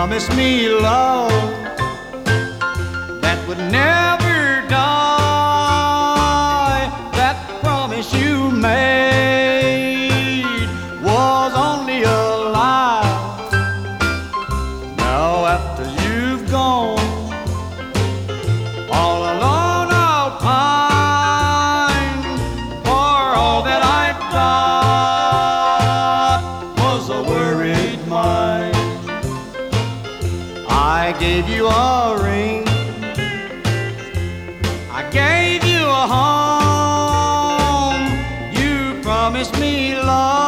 promised me love that would never die. That promise you made was only a lie. Now after you've gone, all alone I'll pine, for all that I've got was a worried mind. I gave you a ring, I gave you a home, you promised me love